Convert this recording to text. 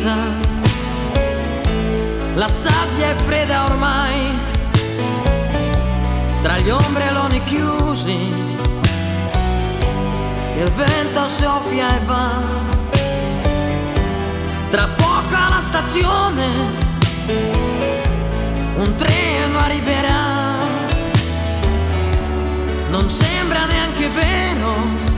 vita, la sabbia è fredda ormai, tra gli ombrelloni chiusi, il vento soffia e va, tra poco alla stazione un treno arriverà, non sembra neanche vero